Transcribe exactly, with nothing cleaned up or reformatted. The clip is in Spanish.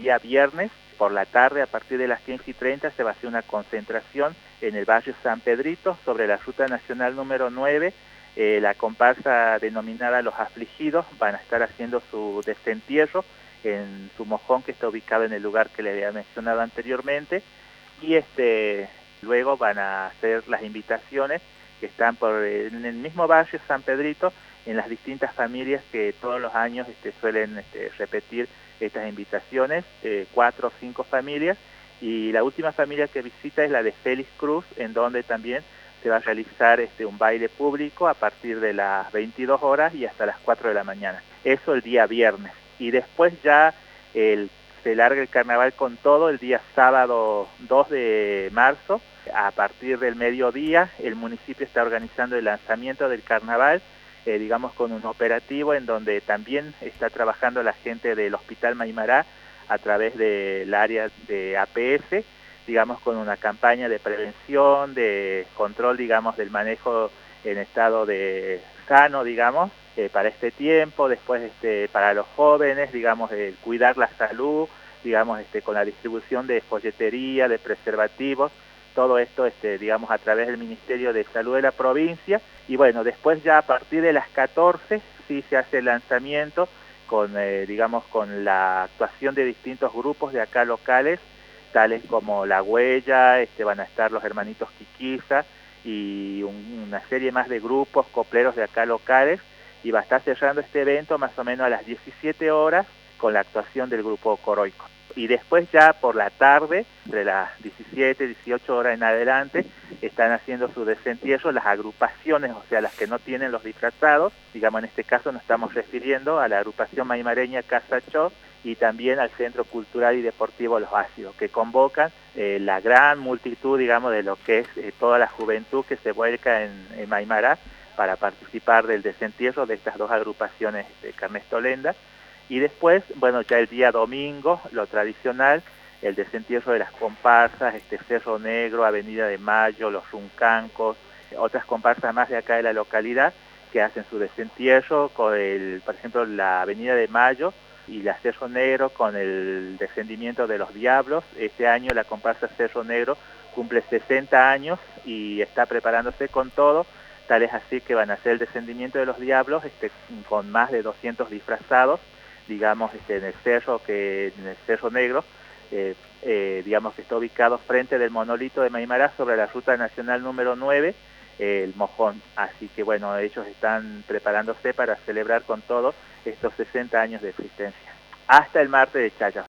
día viernes, por la tarde, a partir de las quince y treinta, se va a hacer una concentración en el barrio San Pedrito, sobre la Ruta Nacional número nueve. Eh, la comparsa denominada Los Afligidos van a estar haciendo su desentierro en su mojón, que está ubicado en el lugar que le había mencionado anteriormente, y este luego van a hacer las invitaciones que están por en el mismo barrio San Pedrito, en las distintas familias que todos los años este, suelen este, repetir estas invitaciones, eh, cuatro o cinco familias, y la última familia que visita es la de Félix Cruz, en donde también se va a realizar este, un baile público a partir de las veintidós horas y hasta las cuatro de la mañana. Eso el día viernes. Y después ya el, se larga el carnaval con todo el día sábado dos de marzo. A partir del mediodía el municipio está organizando el lanzamiento del carnaval, eh, digamos con un operativo en donde también está trabajando la gente del Hospital Maimará a través del área de A P S, digamos con una campaña de prevención, de control, digamos, del manejo en estado de sano, digamos, eh, para este tiempo, después este, para los jóvenes, digamos, el cuidar la salud, digamos, este, con la distribución de folletería, de preservativos, todo esto, este, digamos, a través del Ministerio de Salud de la provincia. Y bueno, después ya a partir de las catorce sí se hace el lanzamiento con, eh, digamos, con la actuación de distintos grupos de acá locales, tales como La Huella, este, van a estar los hermanitos Quiquiza y un, una serie más de grupos copleros de acá locales, y va a estar cerrando este evento más o menos a las diecisiete horas con la actuación del grupo Coroico. Y después ya por la tarde, entre las diecisiete, dieciocho horas en adelante, están haciendo su desentierro las agrupaciones, o sea, las que no tienen los disfrazados. Digamos, en este caso nos estamos refiriendo a la agrupación maimareña Casa Cho y también al Centro Cultural y Deportivo Los Ácidos, que convocan eh, la gran multitud, digamos, de lo que es eh, toda la juventud que se vuelca en, en Maimará para participar del desentierro de estas dos agrupaciones de carnestolendas. Y después, bueno, ya el día domingo, lo tradicional, el desentierro de las comparsas, este Cerro Negro, Avenida de Mayo, Los Runcancos, otras comparsas más de acá de la localidad que hacen su desentierro con el, por ejemplo, la Avenida de Mayo y la Cerro Negro con el descendimiento de los Diablos. Este año la comparsa Cerro Negro cumple sesenta años y está preparándose con todo, tal es así que van a hacer el descendimiento de los Diablos este, con más de doscientos disfrazados, digamos, este, en el cerro, que en el Cerro Negro, eh, eh, digamos que está ubicado frente del monolito de Maimará sobre la Ruta Nacional número nueve, eh, el Mojón. Así que bueno, ellos están preparándose para celebrar con todo estos sesenta años de existencia. Hasta el martes de Chaya.